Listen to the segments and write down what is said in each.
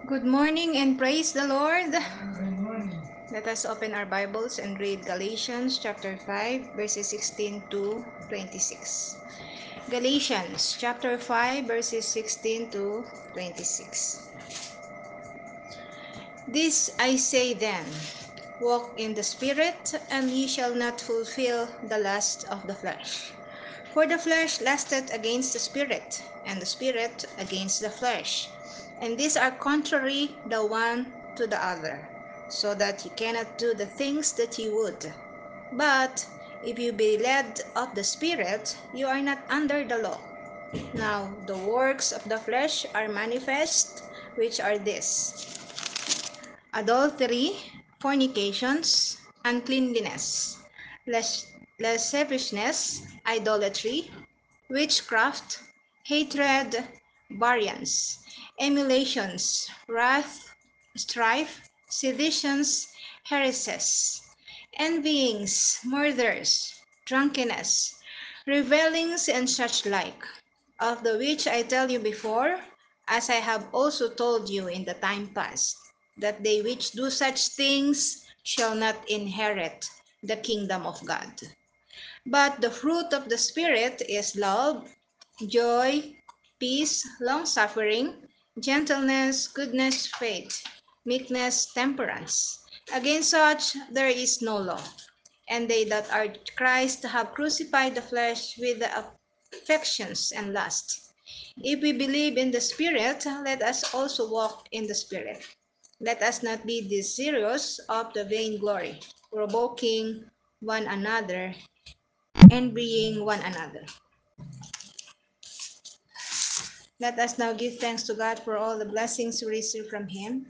Good morning and praise the Lord. Let us open our Bibles and read Galatians chapter 5 verses 16 to 26. Galatians chapter 5 verses 16 to 26. This I say then, walk in the Spirit, and ye shall not fulfill the lust of the flesh. For the flesh lusteth against the Spirit, and the Spirit against the flesh. And these are contrary the one to the other, so that ye cannot do the things that ye would. But if you be led of the Spirit, you are not under the law. Now the works of the flesh are manifest, which are these: adultery, fornications, uncleanliness, lasciviousness, idolatry, witchcraft, hatred, variance, emulations, wrath, strife, seditions, heresies, envyings, murders, drunkenness, revelings, and such like, of the which I tell you before, as I have also told you in the time past, that they which do such things shall not inherit the kingdom of God. But the fruit of the Spirit is love, joy, peace, long-suffering, gentleness, goodness, faith, meekness, temperance. Against such there is no law. And they that are Christ have crucified the flesh with the affections and lusts. If we believe in the Spirit, let us also walk in the Spirit. Let us not be desirous of the vainglory, provoking one another, envying one another. Let us now give thanks to God for all the blessings we receive from Him.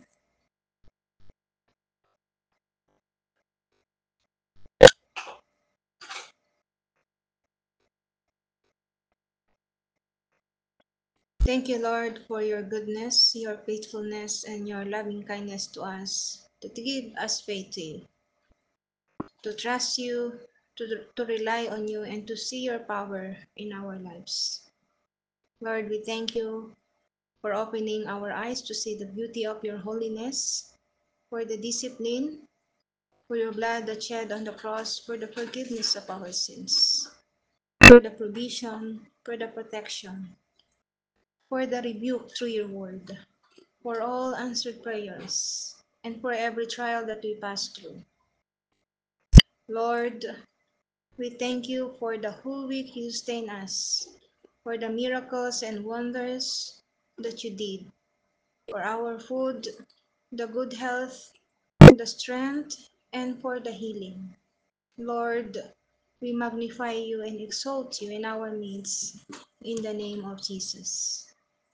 Thank you, Lord, for your goodness, your faithfulness, and your loving kindness to us, to give us faith to you, to trust you, to rely on you, and to see your power in our lives. Lord, we thank you for opening our eyes to see the beauty of your holiness, for the discipline, for your blood that shed on the cross, for the forgiveness of our sins, for the provision, for the protection, for the rebuke through your word, for all answered prayers, and for every trial that we pass through. Lord, we thank you for the whole week you sustain us, for the miracles and wonders that you did, for our food, the good health, the strength, and for the healing. Lord, we magnify you and exalt you in our midst, in the name of Jesus.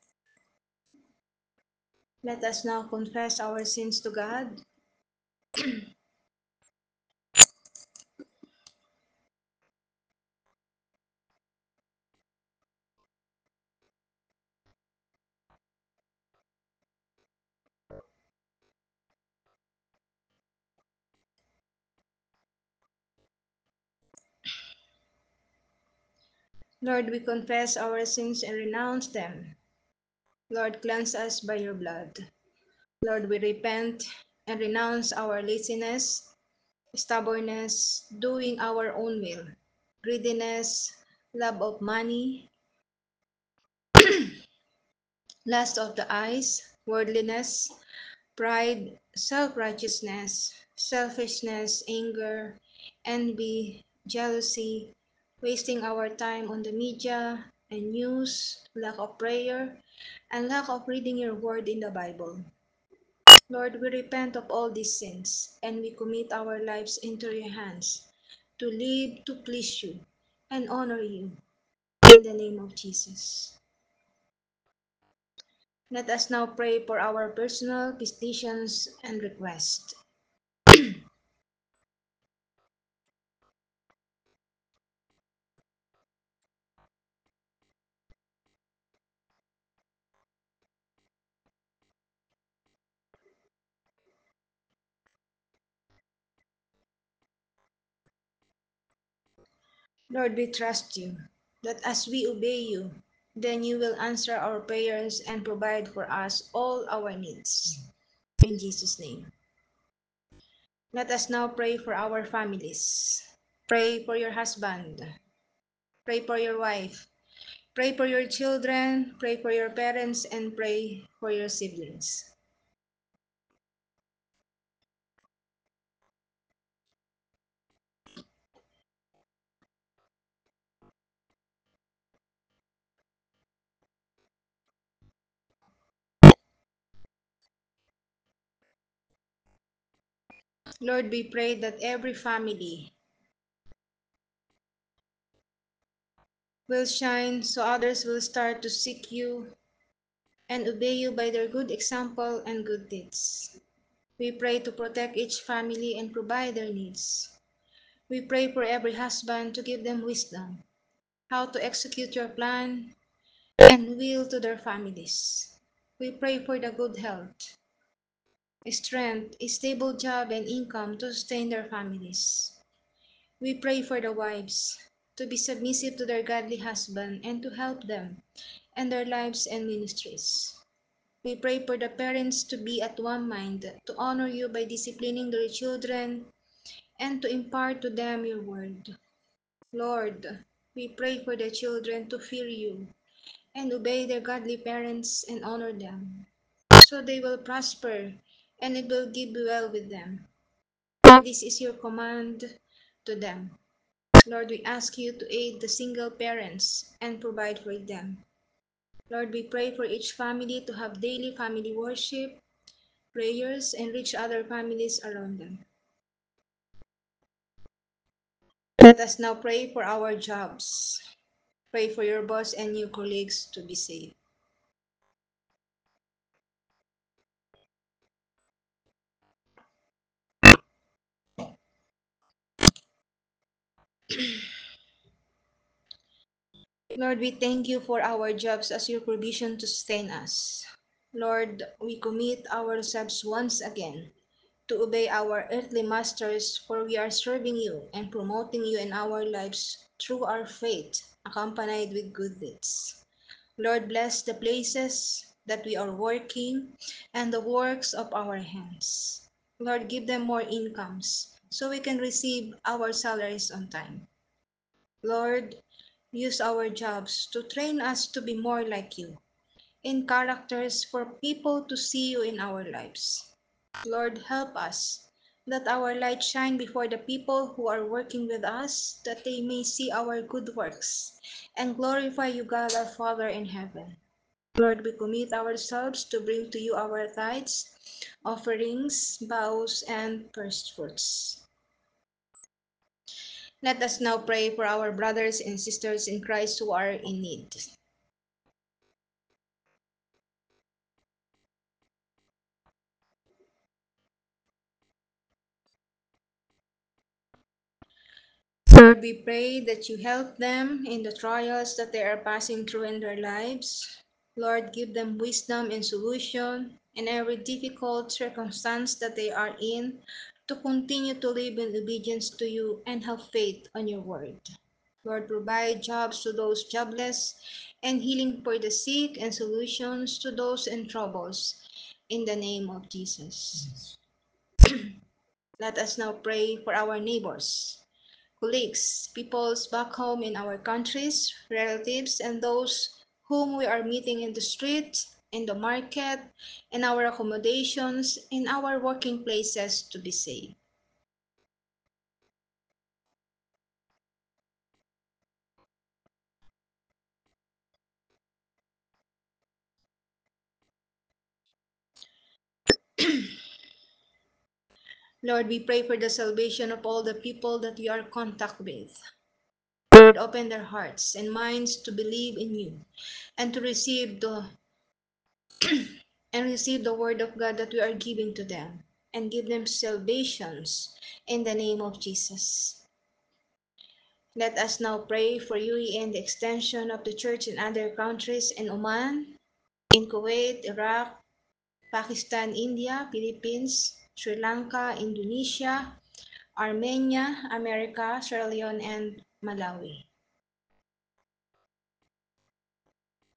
Let us now confess our sins to God. Lord, we confess our sins and renounce them. Lord, cleanse us by your blood. Lord, we repent and renounce our laziness, stubbornness, doing our own will, greediness, love of money, lust of the eyes, worldliness, pride, self-righteousness, selfishness, anger, envy, jealousy, wasting our time on the media and news, lack of prayer, and lack of reading your word in the Bible. Lord, we repent of all these sins and we commit our lives into your hands to live to please you and honor you in the name of Jesus. Let us now pray for our personal petitions and requests. Lord, we trust you that as we obey you, Then you will answer our prayers and provide for us all our needs. In Jesus' name. Let us now pray for our families. Pray for your husband. Pray for your wife. Pray for your children. Pray for your parents. And pray for your siblings. Lord, we pray that every family will shine so others will start to seek you and obey you by their good example and good deeds. We pray to protect each family and provide their needs. We pray for every husband to give them wisdom, how to execute your plan and will to their families. We pray for the good health, strength, a stable job, and income to sustain their families. We pray for the wives to be submissive to their godly husband and to help them and their lives and ministries. We pray for the parents to be at one mind, to honor you by disciplining their children and to impart to them your word. Lord, we pray for the children to fear you and obey their godly parents and honor them, so they will prosper and it will give well with them. This is your command to them. Lord, we ask you to aid the single parents and provide for them. Lord, we pray for each family to have daily family worship, prayers, and reach other families around them. Let us now pray for our jobs. Pray for your boss and your colleagues to be safe. Lord, we thank you for our jobs as your provision to sustain us. Lord, we commit ourselves once again to obey our earthly masters, for we are serving you and promoting you in our lives through our faith, accompanied with good deeds. Lord, bless the places that we are working and the works of our hands. Lord, give them more incomes so we can receive our salaries on time. Lord, use our jobs to train us to be more like you in characters for people to see you in our lives. Lord, help us that our light shine before the people who are working with us, that they may see our good works and glorify you, God our Father in heaven. Lord, we commit ourselves to bring to you our tithes, offerings, vows, and first fruits. Let us now pray for our brothers and sisters in Christ who are in need. Lord, we pray that you help them in the trials that they are passing through in their lives. Lord, give them wisdom and solution in every difficult circumstance that they are in to continue to live in obedience to you and have faith on your word. Lord, provide jobs to those jobless and healing for the sick and solutions to those in troubles. In the name of Jesus. Let us now pray for our neighbors, colleagues, peoples back home in our countries, relatives, and those whom we are meeting in the street, in the market, in our accommodations, in our working places to be safe. Lord, we pray for the salvation of all the people that we are in contact with. Lord, open their hearts and minds to believe in you and to receive the word of God that we are giving to them and give them salvations in the name of Jesus. Let us now pray for UAE and the extension of the church in other countries in Oman, in Kuwait, Iraq, Pakistan, India, Philippines, Sri Lanka, Indonesia, Armenia, America, Sierra Leone, and Malawi.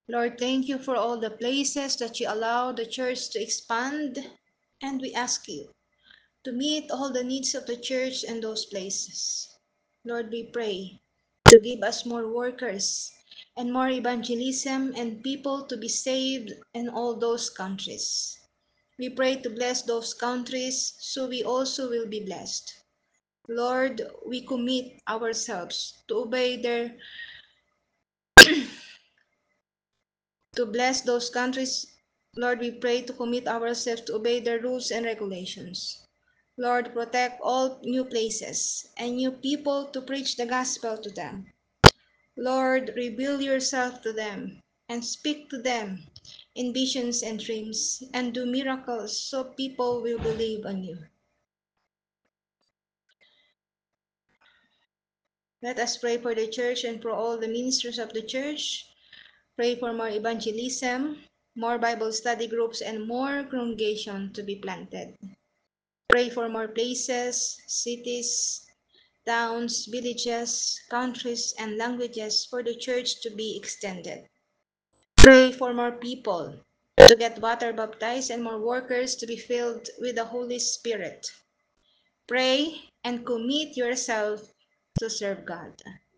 Lord, thank you for all the places that you allow the church to expand, and we ask you to meet all the needs of the church in those places. Lord, we pray to give us more workers and more evangelism and people to be saved in all those countries. We pray to bless those countries so we also will be blessed. Lord, we commit ourselves to obey their to bless those countries. Lord, we pray to commit ourselves to obey their rules and regulations. Lord, protect all new places and new people to preach the gospel to them. Lord, reveal yourself to them and speak to them in visions and dreams and do miracles so people will believe on you. Let us pray for the church and for all the ministers of the church. Pray for more evangelism, more Bible study groups, and more congregation to be planted. Pray for more places, cities, towns, villages, countries, and languages for the church to be extended. Pray for more people to get water baptized and more workers to be filled with the Holy Spirit. Pray and commit yourself to serve God.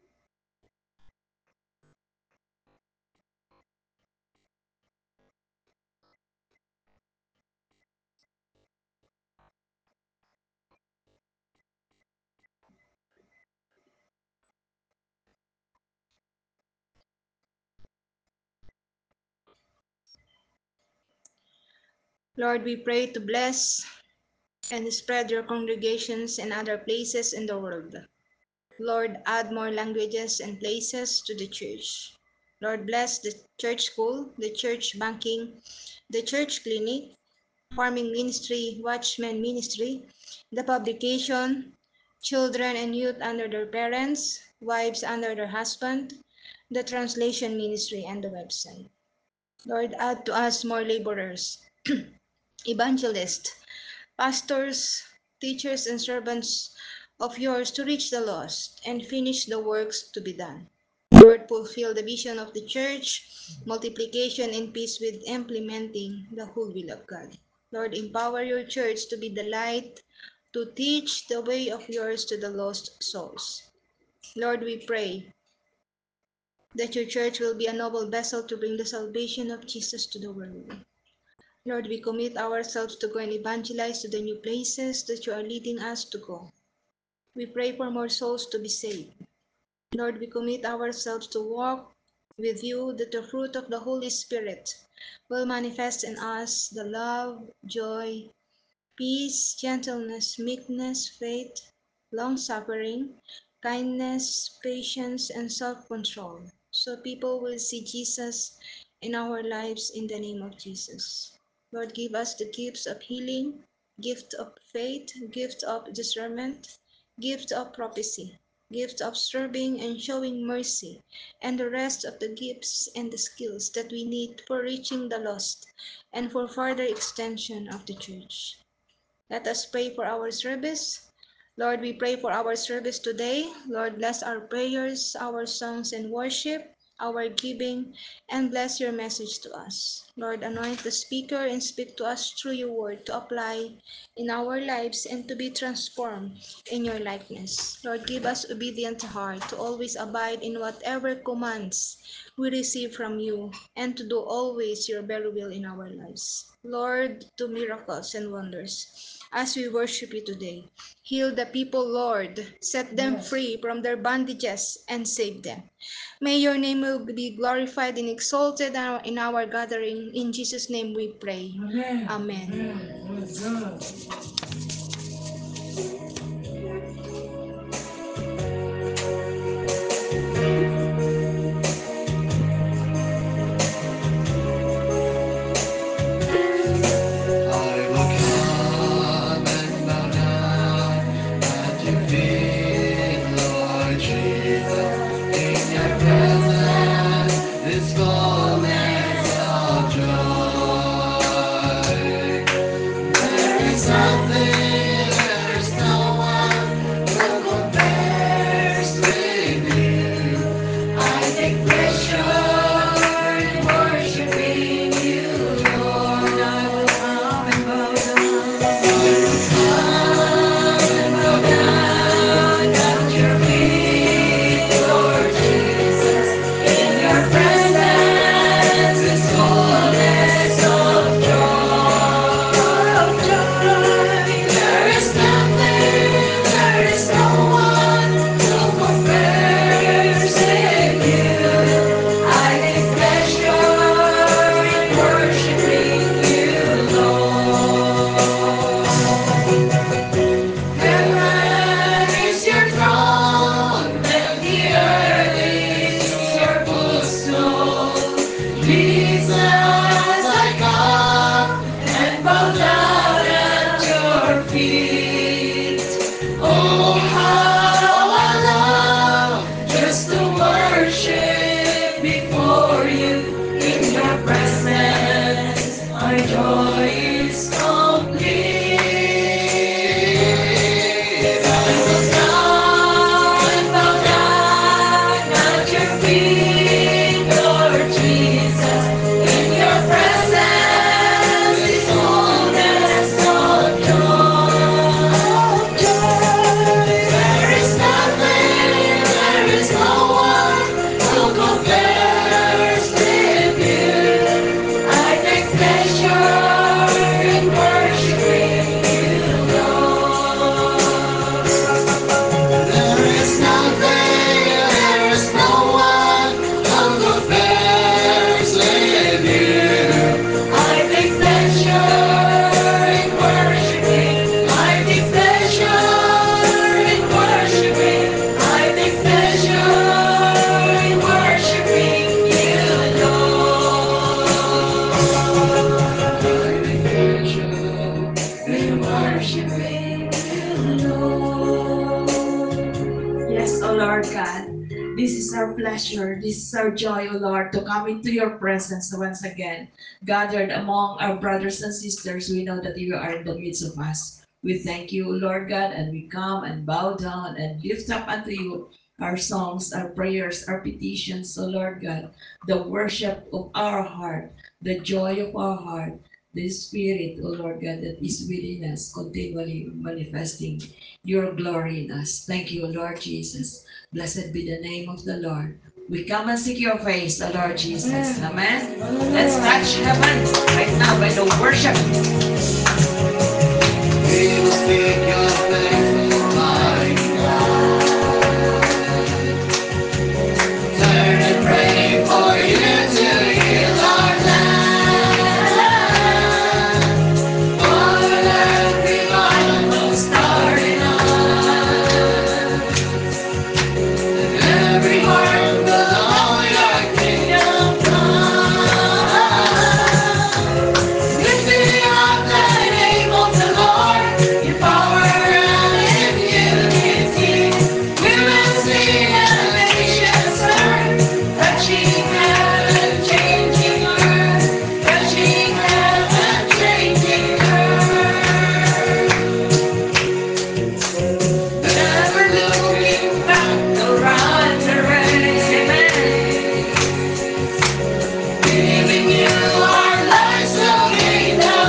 Lord, we pray to bless and spread your congregations in other places in the world. Lord, add more languages and places to the church. Lord, bless the church school, the church banking, the church clinic, farming ministry, watchman ministry, the publication, children and youth under their parents, wives under their husband, the translation ministry, and the website. Lord, add to us more laborers, evangelists, pastors, teachers, and servants of yours to reach the lost and finish the works to be done. Lord, fulfill the vision of the church, multiplication and peace with implementing the whole will of God. Lord, empower your church to be the light, to teach the way of yours to the lost souls. Lord, we pray that your church will be a noble vessel to bring the salvation of Jesus to the world. Lord, we commit ourselves to go and evangelize to the new places that you are leading us to go. We pray for more souls to be saved. Lord, we commit ourselves to walk with you that the fruit of the Holy Spirit will manifest in us the love, joy, peace, gentleness, meekness, faith, long-suffering, kindness, patience, and self-control, so people will see Jesus in our lives in the name of Jesus. Lord, give us the gifts of healing, gift of faith, gift of discernment, gift of prophecy, gift of serving and showing mercy, and the rest of the gifts and the skills that we need for reaching the lost and for further extension of the church. Let us pray for our service. Lord, we pray for our service today. Lord, bless our prayers, our songs and worship, our giving, and bless your message to us. Lord, anoint the speaker and speak to us through your word to apply in our lives and to be transformed in your likeness. Lord, give us obedient heart to always abide in whatever commands we receive from you and to do always your very will in our lives. Lord, do miracles and wonders as we worship you today. Heal the people, Lord. Set them free from their bondages and save them. May your name will be glorified and exalted in our gathering. In Jesus' name we pray. Amen. Amen. Amen. I will come and bow down at your feet, Lord Jesus. In your presence, this fullness of joy. There is nothing, there is no one who compares with you. I take pleasure in Lord God. This is our pleasure, this is our joy, O Lord, to come into your presence once again. Gathered among our brothers and sisters, we know that you are in the midst of us. We thank you, Lord God, and we come and bow down and lift up unto you our songs, our prayers, our petitions, O Lord God, the worship of our heart, the joy of our heart, the Spirit, O Lord God, that is within us, continually manifesting your glory in us. Thank you, Lord Jesus. Blessed be the name of the Lord. We come and seek your face, the Lord Jesus. Amen. Let's touch heaven right now by the worship. We will seek your face, Almighty God. Turn and pray for you to heal our land. For earth revival starting on. Every heart will know your kingdom come. Lifting up the name of the Lord, in power and in unity. We will see the nations turn, touching heaven, changing earth, touching heaven, changing earth. Never looking back, no run the race, amen. Giving you our lives to pay the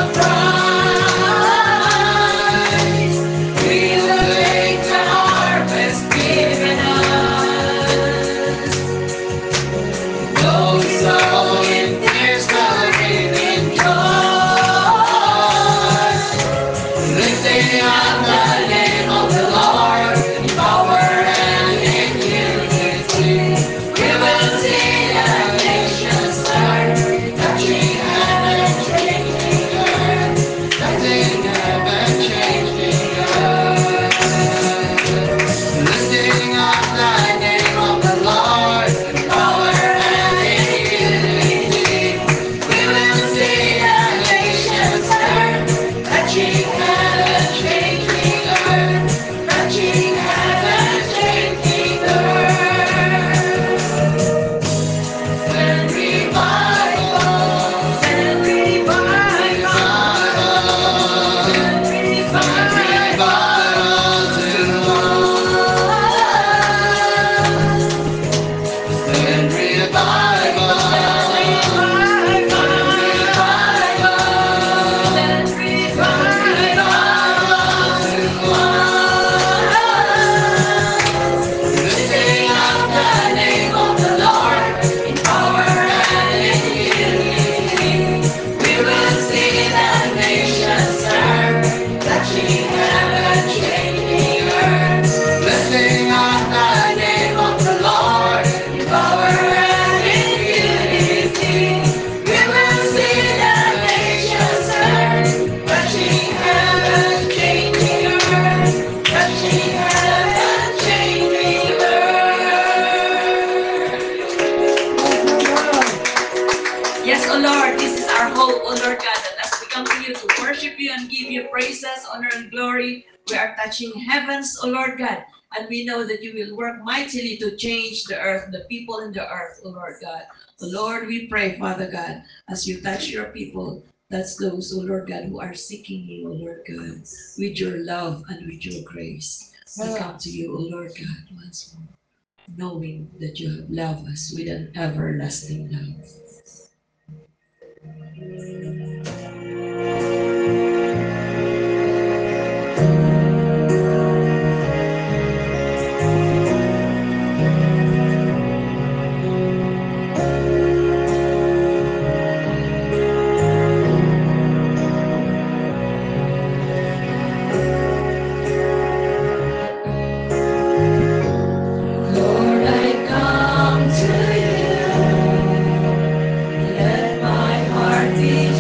price. We will take the harvest given us. Though we sow in tears, we'll reap in joy. Lifting up the name of the Lord in power and in unity. We will see the nations turn, touching heaven, changing earth, touching heaven, changing earth. Lifting up the name of the Lord in power and in unity. We will see the nations turn, touching heaven, changing earth, touching heaven, changing earth. Send revival, send revival, send revival to us. Send revival, send revival, send revival to us. Lifting up the name of the Lord in power and in unity. We will see the nations turn, touching heaven, changing earth. Lifting up the name of the Lord in power and in unity. We will see the nations turn, touching heaven, changing earth, touching heaven, changing earth. Yes, O Lord, this is our hope, O Lord God, that as we come to you to worship you and give you praises, honor, and glory, we are touching heavens, O Lord God, and we know that you will work mightily to change the earth, the people in the earth, O Lord God. O Lord, we pray, Father God, as you touch your people, that's those, O Lord God, who are seeking you, O Lord God, with your love and with your grace. We come to you, O Lord God, once more, knowing that you have loved us with an everlasting love. Lord, I come to you. Let my heart be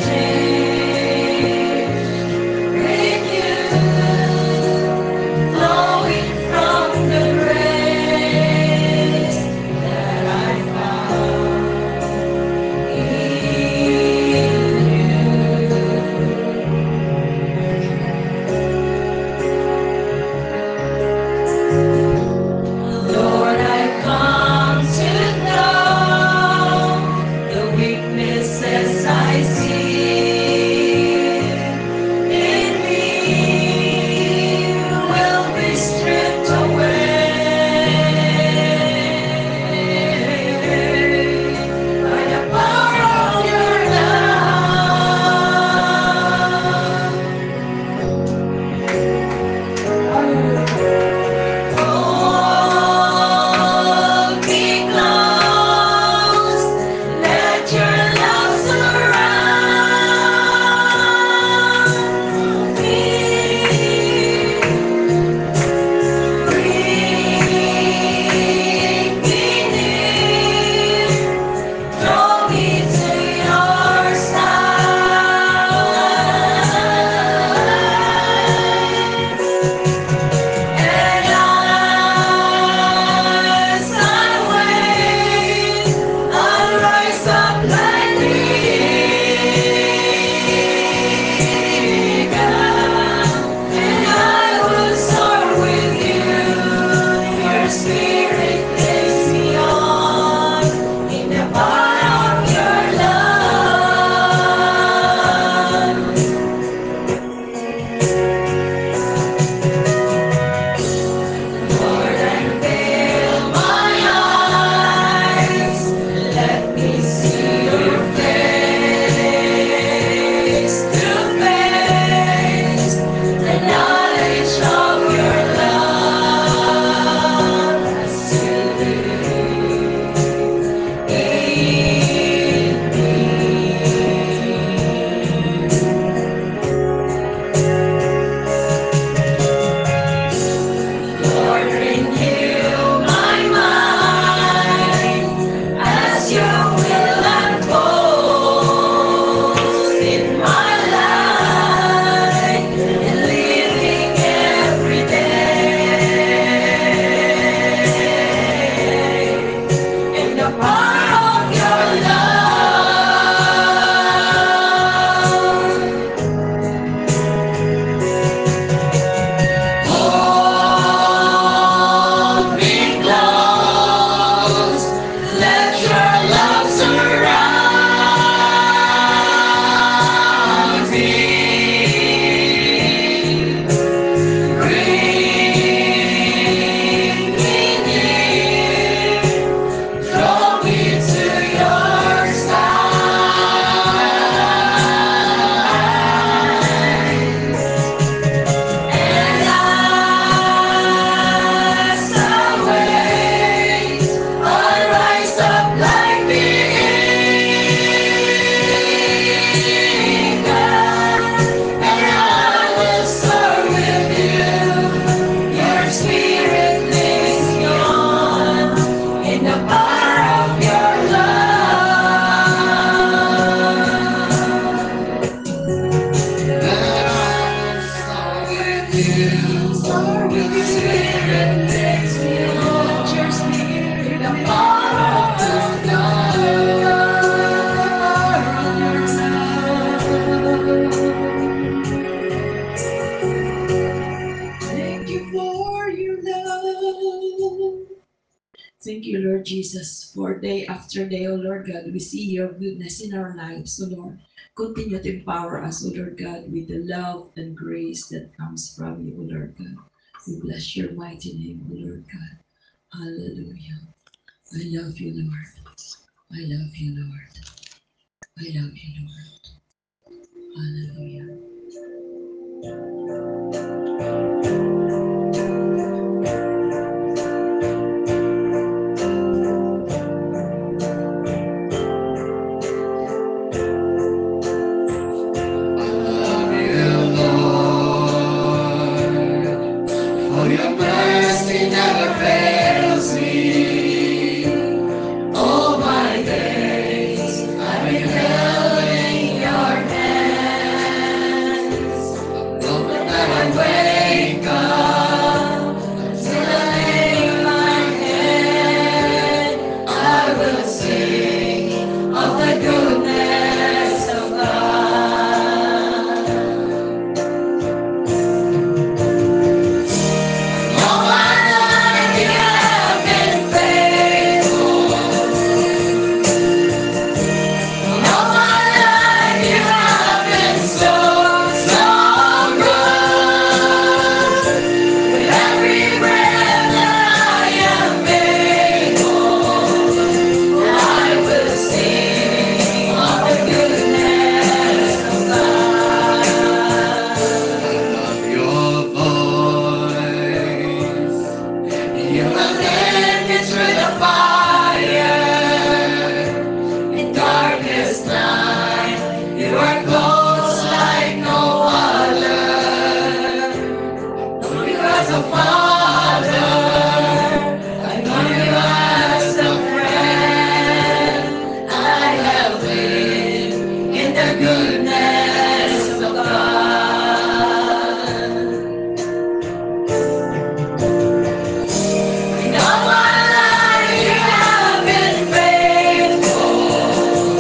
fills our with your spirit takes me on. Let your spirit, the power of God, thank you for your love. Thank you, Lord Jesus, for day after day, O Lord God, we see your goodness in our lives, O Lord. Continue to empower us, O Lord God, with the love and grace that comes from you, O Lord God. We bless your mighty name, O Lord God. Hallelujah. I love you, Lord. I love you, Lord. I love you, Lord. Hallelujah. Love you, Lord, for your mercy never fails me. All my days I've been held in your hands. The moment that I wake up till I lay my head, I will sing of the goodness of God. All my life you have been faithful. All my life you have been so, so good. With every breath that I am able, I will sing of the goodness of God. I love your voice. You have led me through the fire. In darkest night, you are close like no other. Know you as a father, I know you as a friend. I have lived in the goodness of God. In all my life you have been faithful.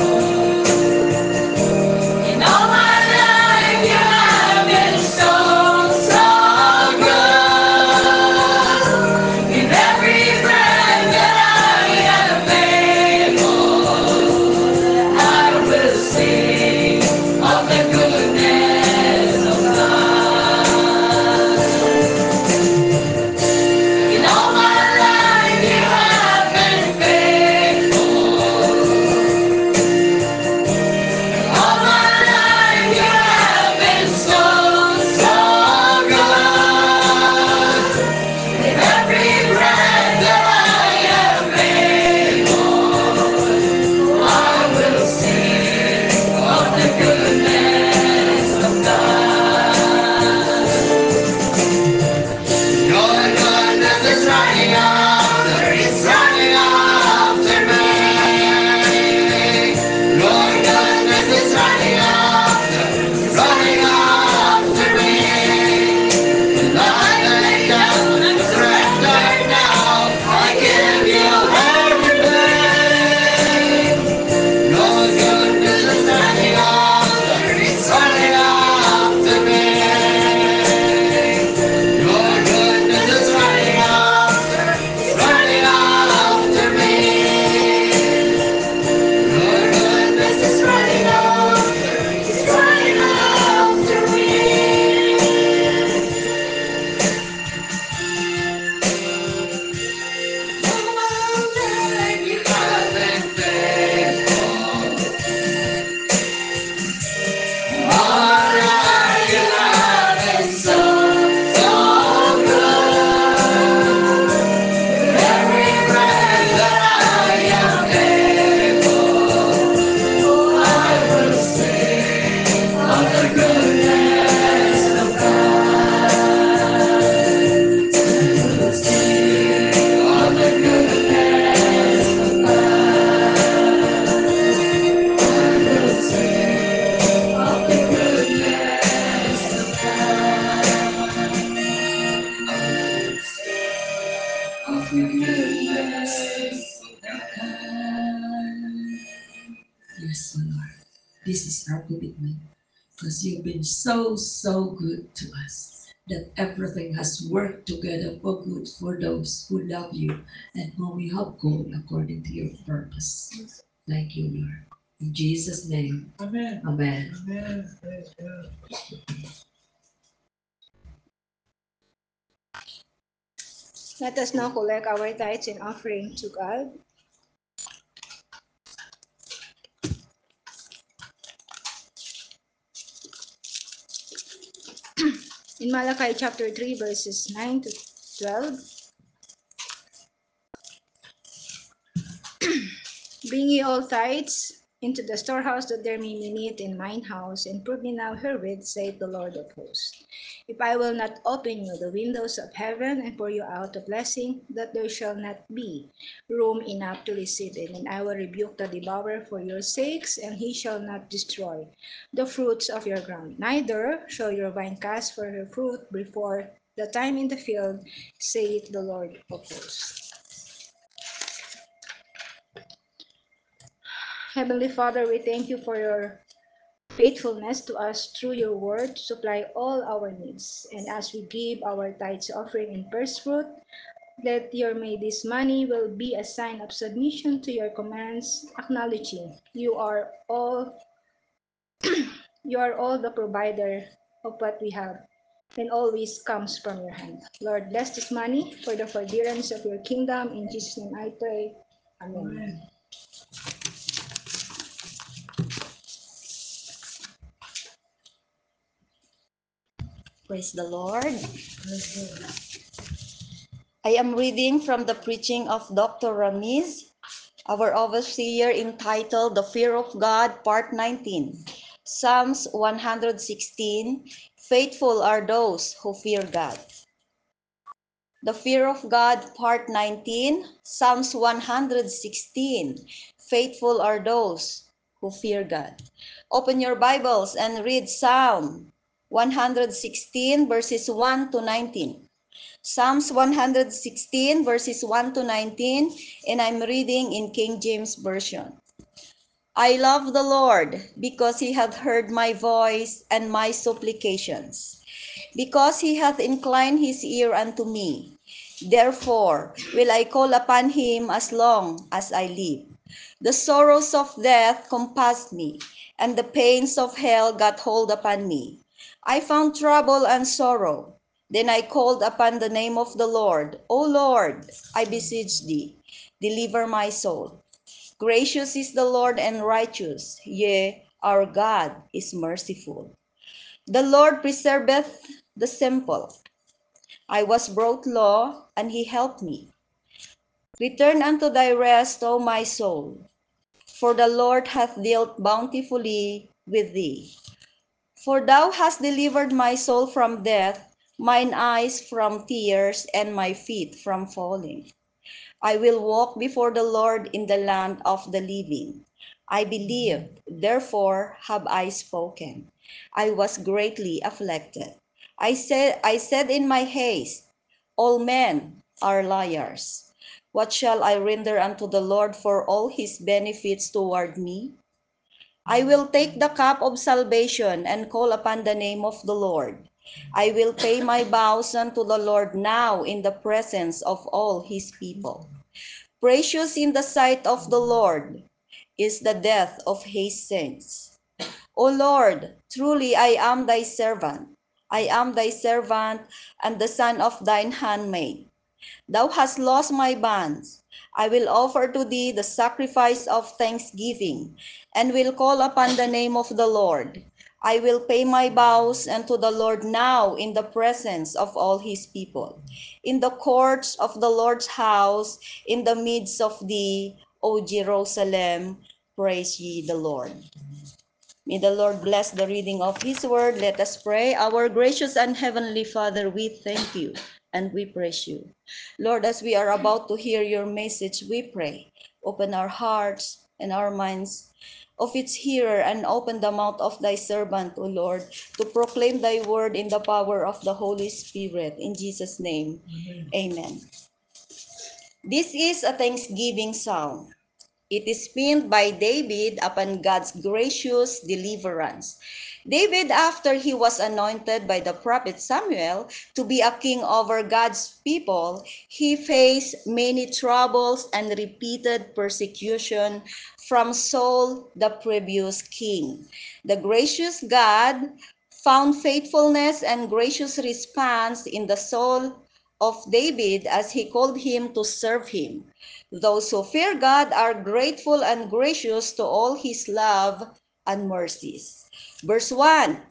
In all my life you have been so, so good. This is our commitment because you've been so, so good to us that everything has worked together for good for those who love you and whom you have called according to your purpose. Thank you, Lord. In Jesus' name. Amen. Amen. Amen. Let us now collect our tithes and offering to God. In Malachi chapter 3, verses 9 to 12. Bring ye all tithes into the storehouse, that there may be meat in mine house, and prove me now herewith, saith the Lord of hosts. If I will not open you the windows of heaven and pour you out a blessing, that there shall not be room enough to receive it, and I will rebuke the devourer for your sakes, and he shall not destroy the fruits of your ground. Neither shall your vine cast for her fruit before the time in the field, saith the Lord of hosts. Heavenly Father, we thank you for your faithfulness to us through your word to supply all our needs. And as we give our tithes offering and first fruit, let your may this money will be a sign of submission to your commands, acknowledging you are all the provider of what we have, and always comes from your hand. Lord, bless this money for the furtherance of your kingdom. In Jesus' name I pray. Amen. Amen. Praise the Lord. I am reading from the preaching of Dr. Ramiz, our overseer, entitled The Fear of God, Part 19. Psalms 116, Faithful are those who fear God. The Fear of God, Part 19, Psalms 116, Faithful are those who fear God. Open your Bibles and read Psalm 116, verses 1 to 19. Psalms 116, verses 1 to 19, and I'm reading in King James Version. I love the Lord, because he hath heard my voice and my supplications, because he hath inclined his ear unto me. Therefore will I call upon him as long as I live. The sorrows of death compassed me, and the pains of hell got hold upon me. I found trouble and sorrow. Then I called upon the name of the Lord. O Lord, I beseech thee, deliver my soul. Gracious is the Lord and righteous, yea, our God is merciful. The Lord preserveth the simple. I was brought low, and he helped me. Return unto thy rest, O my soul, for the Lord hath dealt bountifully with thee. For thou hast delivered my soul from death, mine eyes from tears, and my feet from falling. I will walk before the Lord in the land of the living. I believed, therefore have I spoken. I was greatly afflicted. I said in my haste, all men are liars. What shall I render unto the Lord for all his benefits toward me? I will take the cup of salvation and call upon the name of the Lord. I will pay my vows unto the Lord now in the presence of all his people. Precious in the sight of the Lord is the death of his saints. O Lord, truly I am thy servant. I am thy servant and the son of thine handmaid. Thou hast lost my bands. I will offer to thee the sacrifice of thanksgiving, and will call upon the name of the Lord. I will pay my vows unto the Lord now in the presence of all his people. In the courts of the Lord's house, in the midst of thee, O Jerusalem, praise ye the Lord. May the Lord bless the reading of his word. Let us pray. Our gracious and heavenly Father, we thank you and we praise you. Lord, as we are about to hear your message, we pray. Open our hearts and our minds of its hearer, and open the mouth of thy servant, O Lord, to proclaim thy word in the power of the Holy Spirit. In Jesus' name, amen. This is a thanksgiving psalm. It is pinned by David upon God's gracious deliverance. David, after he was anointed by the prophet Samuel to be a king over God's people, he faced many troubles and repeated persecution from Saul, the previous king. The gracious God found faithfulness and gracious response in the soul of David as he called him to serve him. Those who fear God are grateful and gracious to all his love and mercies. Verse 1,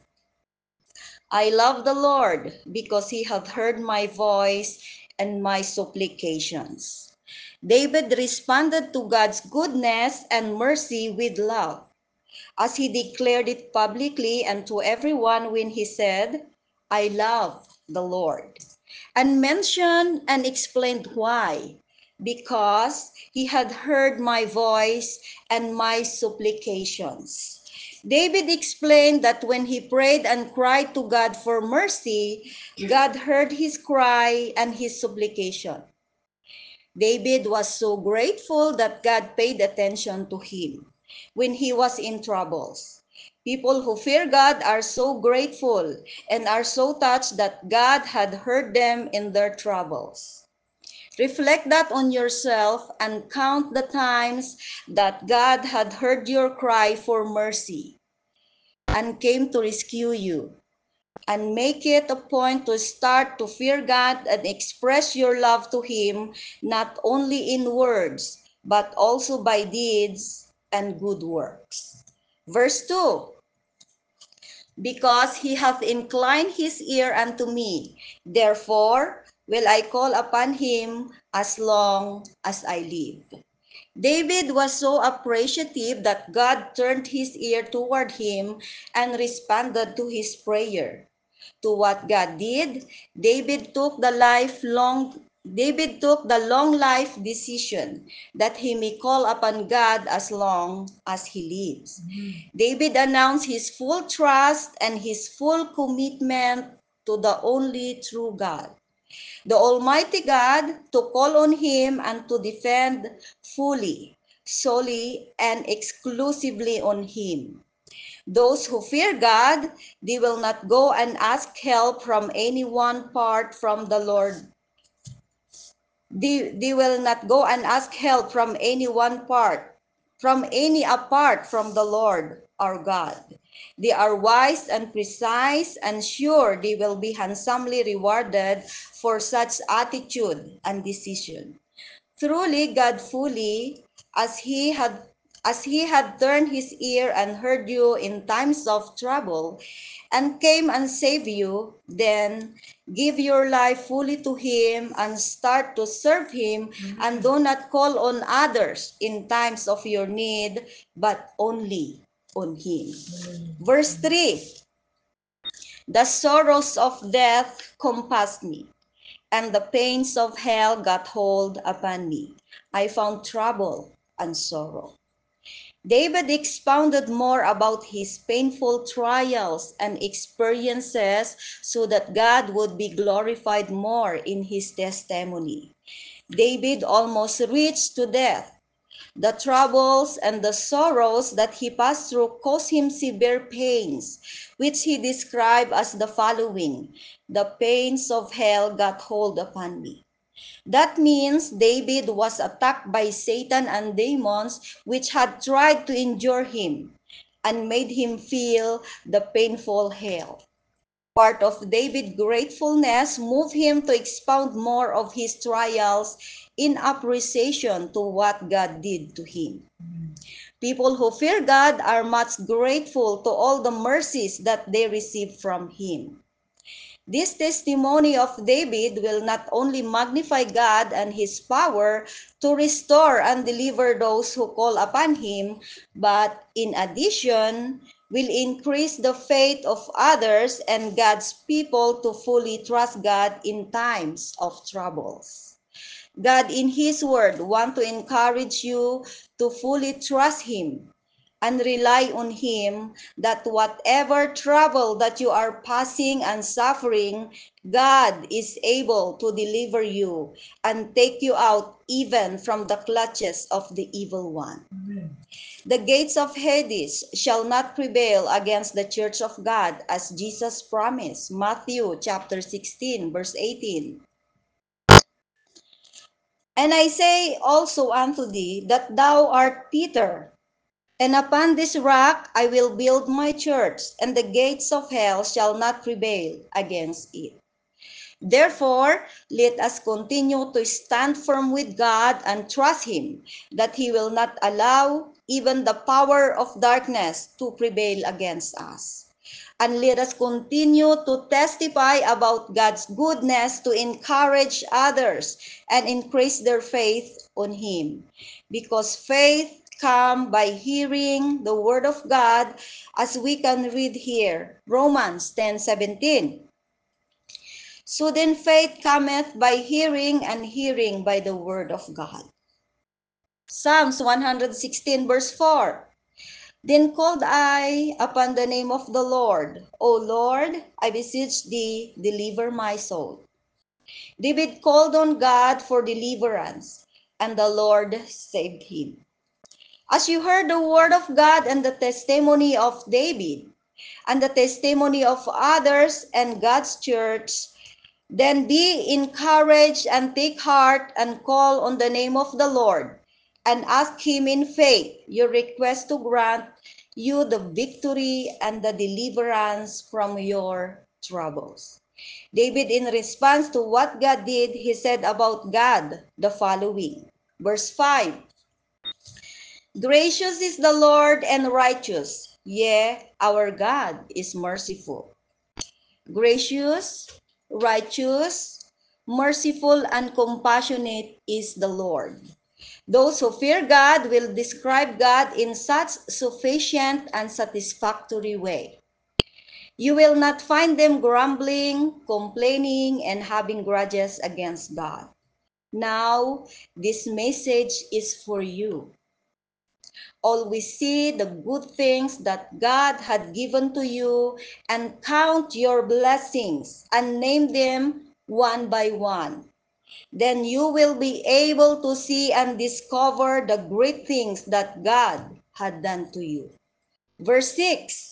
I love the Lord because he hath heard my voice and my supplications. David responded to God's goodness and mercy with love, as he declared it publicly and to everyone when he said, I love the Lord, and mentioned and explained why. Because he had heard my voice and my supplications. David explained that when he prayed and cried to God for mercy, God heard his cry and his supplication. David was so grateful that God paid attention to him when he was in troubles. People who fear God are so grateful and are so touched that God had heard them in their troubles. Reflect that on yourself and count the times that God had heard your cry for mercy and came to rescue you. And make it a point to start to fear God and express your love to Him, not only in words, but also by deeds and good works. Verse 2, because he hath inclined his ear unto me, therefore will I call upon him as long as I live. David was so appreciative that God turned his ear toward him and responded to his prayer. To what God did, David took the long life decision that he may call upon God as long as he lives. David announced his full trust and his full commitment to the only true God, the Almighty God, to call on him and to depend fully, solely, and exclusively on him. Those who fear God, they will not go and ask help from anyone apart from the Lord. They will not go and ask help from any apart from the Lord our God. They are wise and precise and sure they will be handsomely rewarded for such attitude and decision. Truly, God fully, as he had turned his ear and heard you in times of trouble, and came and saved you, then give your life fully to him and start to serve him, and do not call on others in times of your need, but only on him. Verse 3, the sorrows of death compassed me, and the pains of hell got hold upon me. I found trouble and sorrow. David expounded more about his painful trials and experiences so that God would be glorified more in his testimony. David almost reached to death. The troubles and the sorrows that he passed through caused him severe pains, which he described as the following: the pains of hell got hold upon me. That means David was attacked by Satan and demons which had tried to injure him and made him feel the painful hell. Part of David's gratefulness moved him to expound more of his trials in appreciation to what God did to him. People who fear God are much grateful to all the mercies that they receive from him. This testimony of David will not only magnify God and his power to restore and deliver those who call upon him, but in addition, will increase the faith of others and God's people to fully trust God in times of troubles. God in his word wants to encourage you to fully trust him and rely on Him that whatever trouble that you are passing and suffering, God is able to deliver you and take you out even from the clutches of the evil one. Amen. The gates of Hades shall not prevail against the church of God, as Jesus promised. Matthew chapter 16, verse 18. And I say also unto thee that thou art Peter, and upon this rock I will build my church, and the gates of hell shall not prevail against it. Therefore, let us continue to stand firm with God and trust Him that He will not allow even the power of darkness to prevail against us. And let us continue to testify about God's goodness to encourage others and increase their faith on Him. Because faith comes by hearing the Word of God, as we can read here, Romans 10:17. So then faith cometh by hearing, and hearing by the Word of God. Psalms 116 verse 4. Then called I upon the name of the Lord. O Lord, I beseech thee, deliver my soul. David called on God for deliverance, and the Lord saved him. As you heard the word of God and the testimony of David, and the testimony of others and God's church, then be encouraged and take heart and call on the name of the Lord and ask Him in faith your request to grant you the victory and the deliverance from your troubles. David, in response to what God did, he said about God the following. Verse 5. Gracious is the Lord and righteous. Yea, our God is merciful. Gracious, righteous, merciful, and compassionate is the Lord. Those who fear God will describe God in such sufficient and satisfactory way. You will not find them grumbling, complaining, and having grudges against God. Now, this message is for you. Always see the good things that God had given to you and count your blessings and name them one by one. Then you will be able to see and discover the great things that God had done to you. Verse 6.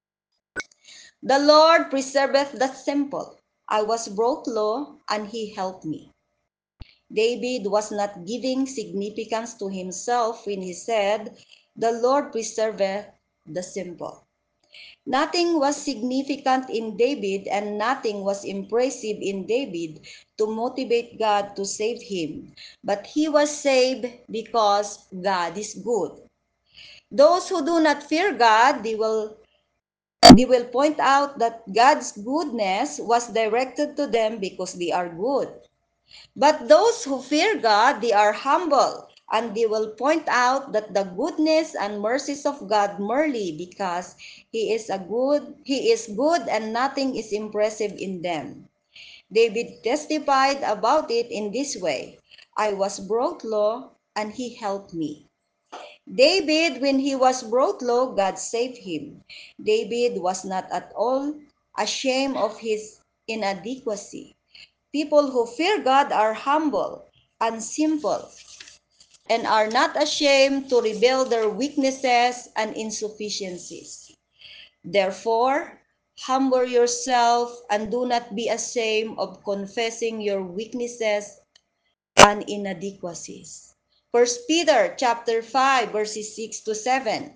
The Lord preserveth the simple. I was brought low, and He helped me. David was not giving significance to himself when he said, the Lord preserveth the simple. Nothing was significant in David, and nothing was impressive in David to motivate God to save him. But he was saved because God is good. Those who do not fear God, they will point out that God's goodness was directed to them because they are good. But those who fear God, they are humble, and they will point out that the goodness and mercies of God merely because He is good and nothing is impressive in them. David testified about it in this way. I was brought low, and He helped me. David, when he was brought low, God saved him. David was not at all ashamed of his inadequacy. People who fear God are humble and simple and are not ashamed to reveal their weaknesses and insufficiencies. Therefore, humble yourself and do not be ashamed of confessing your weaknesses and inadequacies. First Peter chapter 5 verses 6 to 7.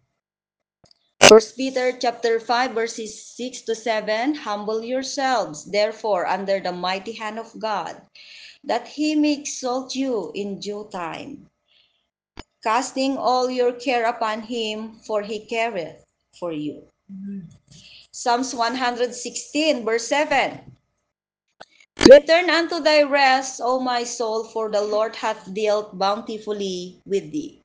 First Peter chapter 5 verses 6 to 7. Humble yourselves, therefore, under the mighty hand of God, that He may exalt you in due time, casting all your care upon Him, for He careth for you. Amen. Psalms 116 verse 7. Return unto thy rest, O my soul, for the Lord hath dealt bountifully with thee.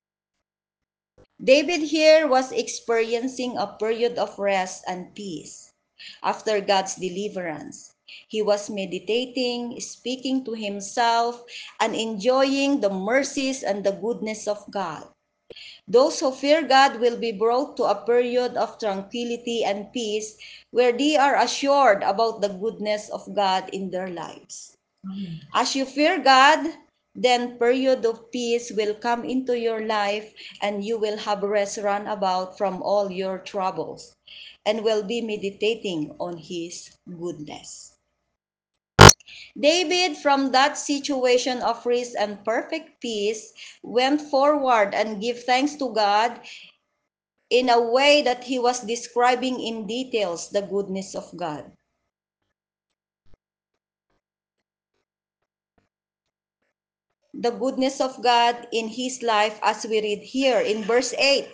David here was experiencing a period of rest and peace after God's deliverance. He was meditating, speaking to himself, and enjoying the mercies and the goodness of God. Those who fear God will be brought to a period of tranquility and peace where they are assured about the goodness of God in their lives. Amen. As you fear God, then period of peace will come into your life and you will have rest run about from all your troubles and will be meditating on His goodness. David, from that situation of rest and perfect peace, went forward and gave thanks to God in a way that he was describing in details the goodness of God. The goodness of God in his life, as we read here in verse 8.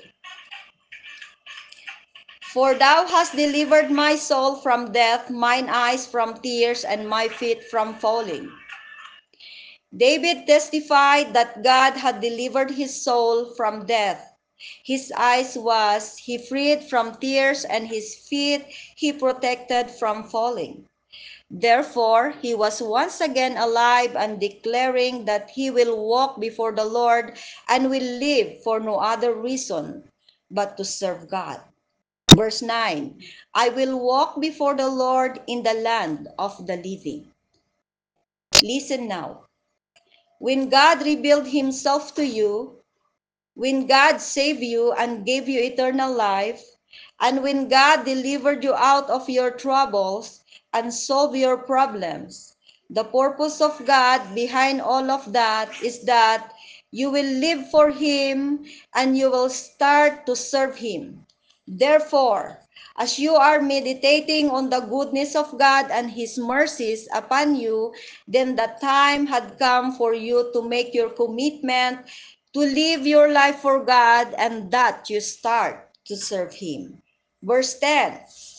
For thou hast delivered my soul from death, mine eyes from tears, and my feet from falling. David testified that God had delivered his soul from death. His eyes was he freed from tears, and his feet he protected from falling. Therefore, he was once again alive and declaring that he will walk before the Lord and will live for no other reason but to serve God. Verse 9, I will walk before the Lord in the land of the living. Listen now. When God revealed himself to you, when God saved you and gave you eternal life, and when God delivered you out of your troubles and solved your problems, the purpose of God behind all of that is that you will live for Him and you will start to serve Him. Therefore, as you are meditating on the goodness of God and His mercies upon you, then the time had come for you to make your commitment to live your life for God and that you start to serve Him. Verse 10,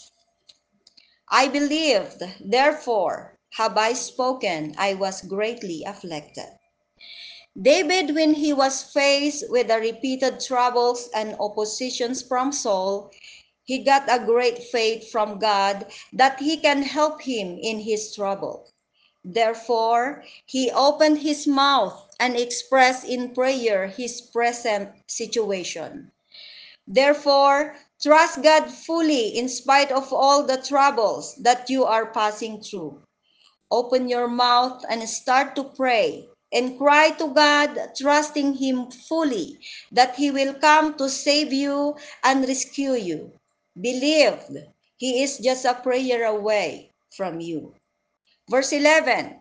I believed, therefore have I spoken, I was greatly afflicted. David, when he was faced with the repeated troubles and oppositions from Saul, he got a great faith from God that he can help him in his trouble. Therefore, he opened his mouth and expressed in prayer his present situation. Therefore, trust God fully in spite of all the troubles that you are passing through. Open your mouth and start to pray and cry to God, trusting Him fully that He will come to save you and rescue you. Believe He is just a prayer away from you. Verse 11,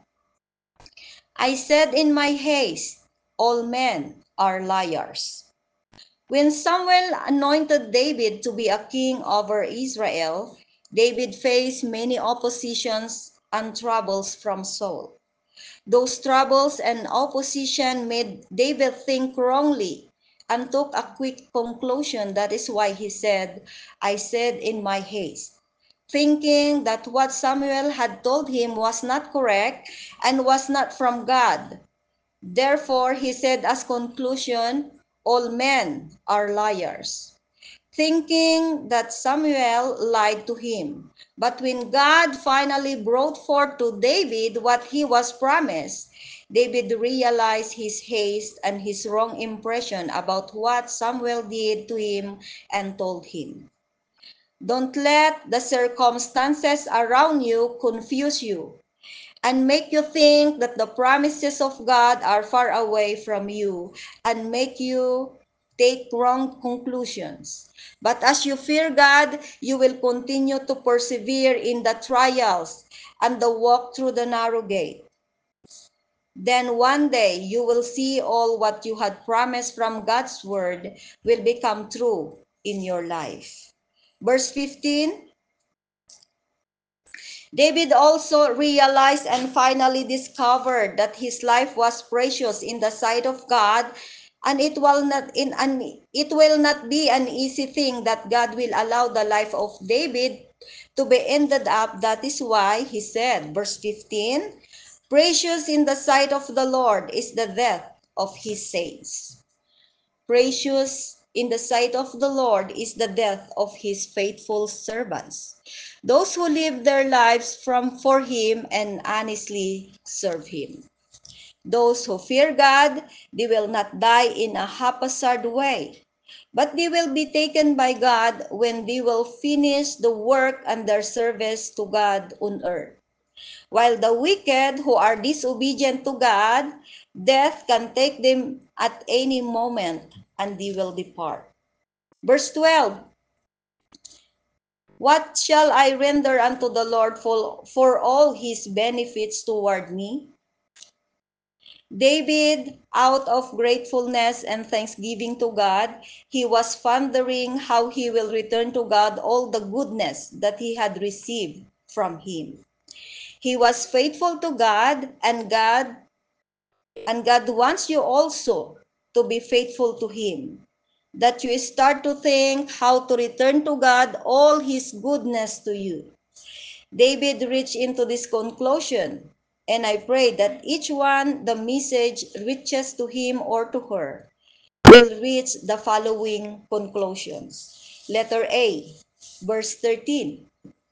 I said in my haste, all men are liars. When Samuel anointed David to be a king over Israel, David faced many oppositions and troubles from Saul. Those troubles and opposition made David think wrongly and took a quick conclusion. That is why he said, I said in my haste, thinking that what Samuel had told him was not correct and was not from God. Therefore, he said as conclusion, all men are liars, thinking that Samuel lied to him. But when God finally brought forth to David what he was promised, David realized his haste and his wrong impression about what Samuel did to him and told him. Don't let the circumstances around you confuse you and make you think that the promises of God are far away from you and make you take wrong conclusions. But as you fear God, you will continue to persevere in the trials and the walk through the narrow gate. Then one day you will see all what you had promised from God's word will become true in your life. Verse 15, David also realized and finally discovered that his life was precious in the sight of God, and it will not be an easy thing that God will allow the life of David to be ended up. That is why he said, verse 15, precious in the sight of the Lord is the death of his saints. Precious in the sight of the Lord is the death of his faithful servants, those who live their lives for him and honestly serve him. Those who fear God, they will not die in a haphazard way. but they will be taken by God when they will finish the work and their service to God on earth. While the wicked who are disobedient to God, death can take them at any moment and they will depart. Verse 12, what shall I render unto the Lord for all his benefits toward me? David, out of gratefulness and thanksgiving to God, he was pondering how he will return to God all the goodness that he had received from him. He was faithful to God, and God wants you also to be faithful to him. That you start to think how to return to God all his goodness to you. David reached into this conclusion, and I pray that each one the message reaches to him or to her will reach the following conclusions. Letter A, verse 13.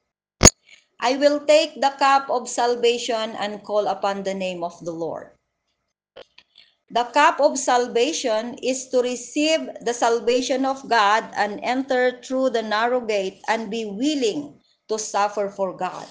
I will take the cup of salvation and call upon the name of the Lord. The cup of salvation is to receive the salvation of God and enter through the narrow gate and be willing to suffer for God.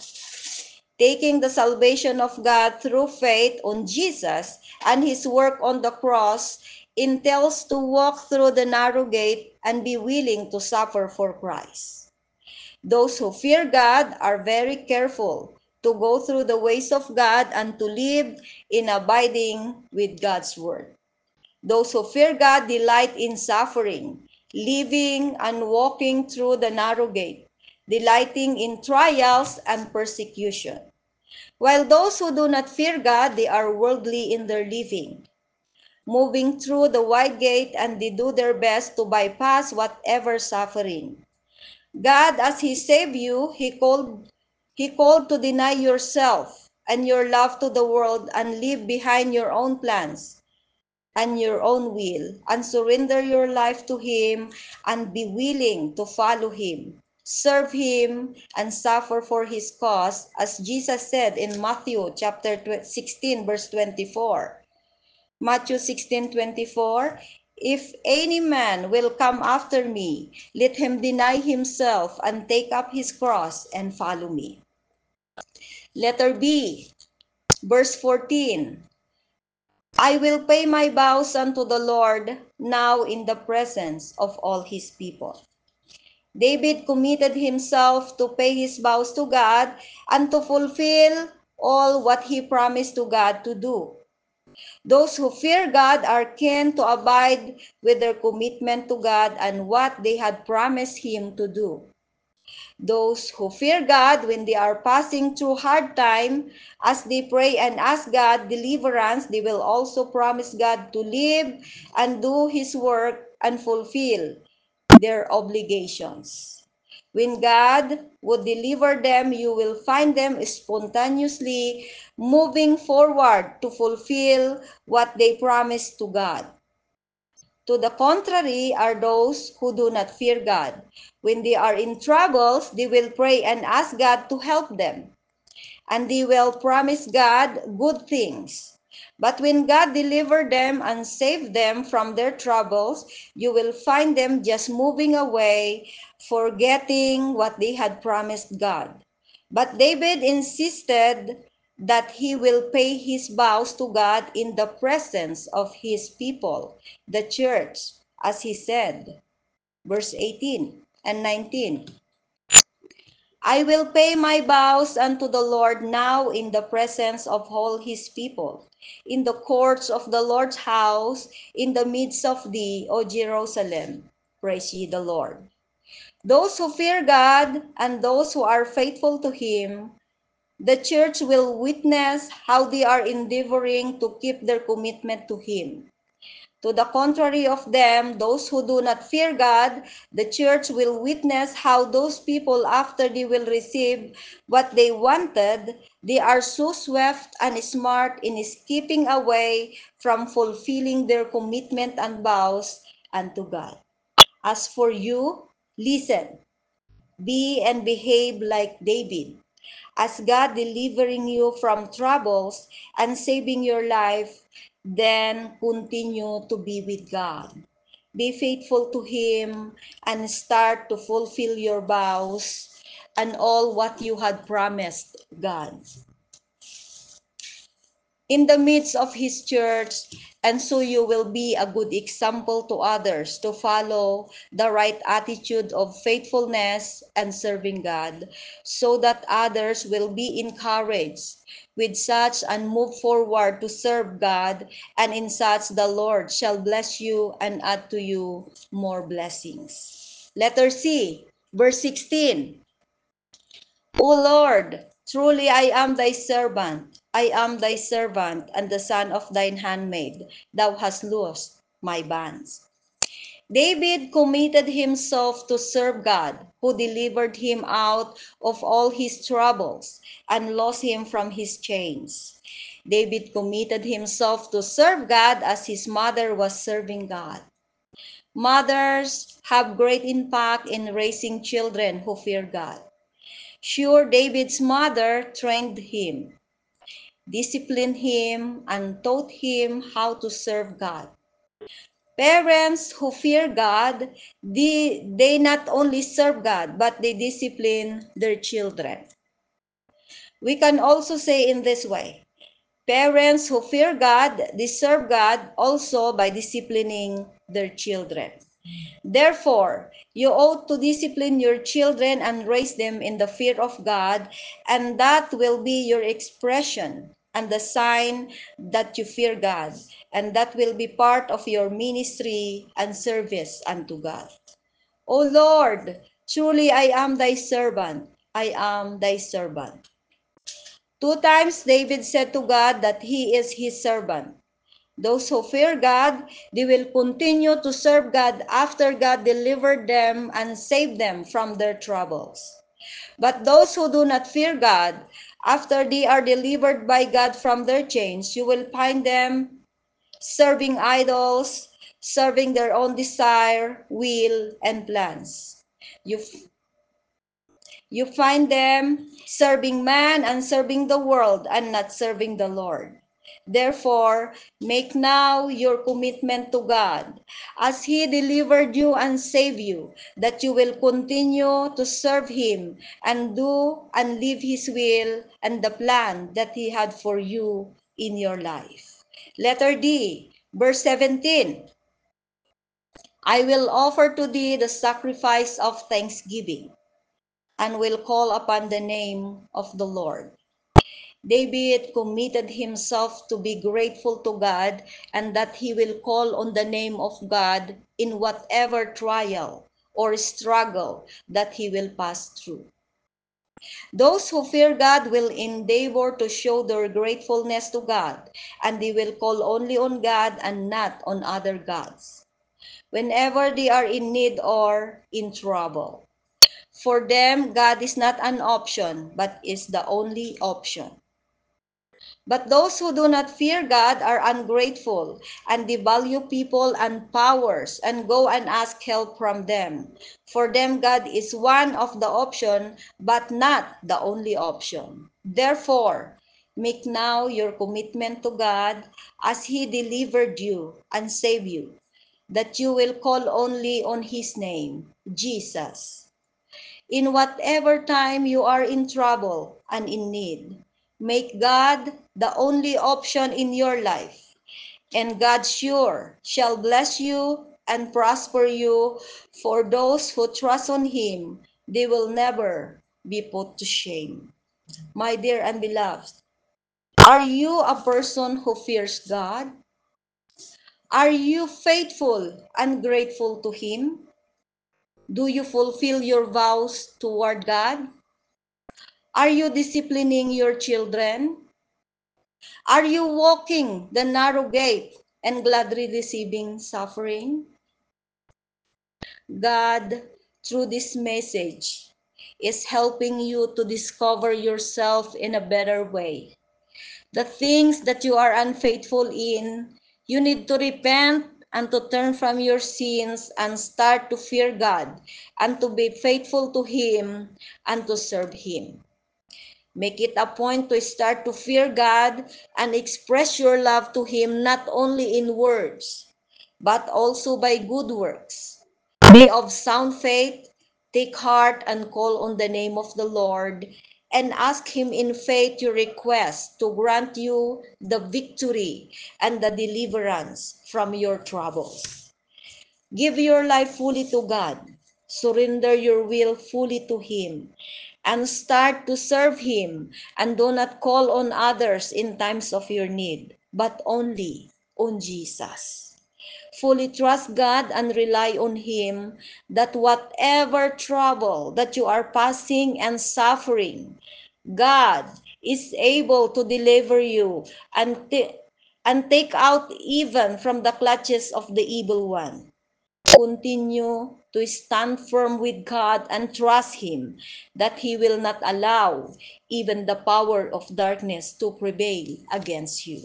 Taking the salvation of God through faith on Jesus and his work on the cross entails to walk through the narrow gate and be willing to suffer for Christ. Those who fear God are very careful to go through the ways of God and to live in abiding with God's word. Those who fear God delight in suffering, living and walking through the narrow gate, delighting in trials and persecution. While those who do not fear God, they are worldly in their living, moving through the wide gate, and they do their best to bypass whatever suffering. God, as he saved you, he called to deny yourself and your love to the world and leave behind your own plans and your own will, and surrender your life to him and be willing to follow him, serve him, and suffer for his cause, as Jesus said in Matthew chapter 16 verse 24. Matthew 16:24, if any man will come after me, let him deny himself and take up his cross and follow me. Letter B, verse 14. I will pay my vows unto the Lord now in the presence of all his people. David committed himself to pay his vows to God and to fulfill all what he promised to God to do. Those who fear God are keen to abide with their commitment to God and what they had promised him to do. Those who fear God, when they are passing through hard time, as they pray and ask God deliverance, they will also promise God to live and do his work and fulfill their obligations. When God would deliver them, you will find them spontaneously moving forward to fulfill what they promised to God. To the contrary are those who do not fear God. When they are in troubles, they will pray and ask God to help them, and they will promise God good things. But when God delivered them and saved them from their troubles, you will find them just moving away, forgetting what they had promised God. But David insisted that he will pay his vows to God in the presence of his people, the church, as he said, verse 18 and 19. I will pay my vows unto the Lord now in the presence of all his people, in the courts of the Lord's house, in the midst of thee, O Jerusalem. Praise ye the Lord. Those who fear God and those who are faithful to him, the church will witness how they are endeavoring to keep their commitment to him. To the contrary of them, those who do not fear God, the church will witness how those people, after they will receive what they wanted, they are so swift and smart in skipping away from fulfilling their commitment and vows unto God. As for you, listen, be and behave like David, as God delivering you from troubles and saving your life, then continue to be with God. Be faithful to Him and start to fulfill your vows and all what you had promised God in the midst of His church, and so you will be a good example to others to follow the right attitude of faithfulness and serving God, so that others will be encouraged with such and move forward to serve God, and in such the Lord shall bless you and add to you more blessings. Letter C, verse 16. O Lord, truly I am thy servant. I am thy servant and the son of thine handmaid. Thou hast loosed my bands. David committed himself to serve God, who delivered him out of all his troubles and loosed him from his chains. David committed himself to serve God as his mother was serving God. Mothers have great impact in raising children who fear God. Sure, David's mother trained him, disciplined him, and taught him how to serve God. Parents who fear God, they not only serve God, but they discipline their children. We can also say in this way, parents who fear God, they serve God also by disciplining their children. Therefore, you ought to discipline your children and raise them in the fear of God, and that will be your expression and the sign that you fear God, and that will be part of your ministry and service unto God. O Lord, truly I am thy servant. I am thy servant. Two times David said to God that he is his servant. Those who fear God, they will continue to serve God after God delivered them and saved them from their troubles. But those who do not fear God, after they are delivered by God from their chains, you will find them serving idols, serving their own desire, will, and plans. You, you find them serving man and serving the world and not serving the Lord. Therefore, make now your commitment to God, as He delivered you and saved you, that you will continue to serve Him and do and live His will and the plan that He had for you in your life. Letter D, verse 17. I will offer to thee the sacrifice of thanksgiving, and will call upon the name of the Lord. David committed himself to be grateful to God and that he will call on the name of God in whatever trial or struggle that he will pass through. Those who fear God will endeavor to show their gratefulness to God, and they will call only on God and not on other gods whenever they are in need or in trouble. For them, God is not an option, but is the only option. But those who do not fear God are ungrateful and devalue people and powers and go and ask help from them. For them, God is one of the option, but not the only option. Therefore, make now your commitment to God as He delivered you and saved you, that you will call only on His name, Jesus, in whatever time you are in trouble and in need. Make God the only option in your life, and God sure shall bless you and prosper you. For those who trust on Him, they will never be put to shame. My dear and beloved, are you a person who fears God? Are you faithful and grateful to Him? Do you fulfill your vows toward God? Are you disciplining your children? Are you walking the narrow gate and gladly receiving suffering? God, through this message, is helping you to discover yourself in a better way. The things that you are unfaithful in, you need to repent and to turn from your sins and start to fear God and to be faithful to Him and to serve Him. Make it a point to start to fear God and express your love to Him not only in words, but also by good works. Be of sound faith, take heart and call on the name of the Lord, and ask Him in faith your request to grant you the victory and the deliverance from your troubles. Give your life fully to God. Surrender your will fully to Him and start to serve Him, and do not call on others in times of your need, but only on Jesus. Fully trust God and rely on Him that whatever trouble that you are passing and suffering, God is able to deliver you and take out even from the clutches of the evil one. Continue to stand firm with God and trust Him that He will not allow even the power of darkness to prevail against you.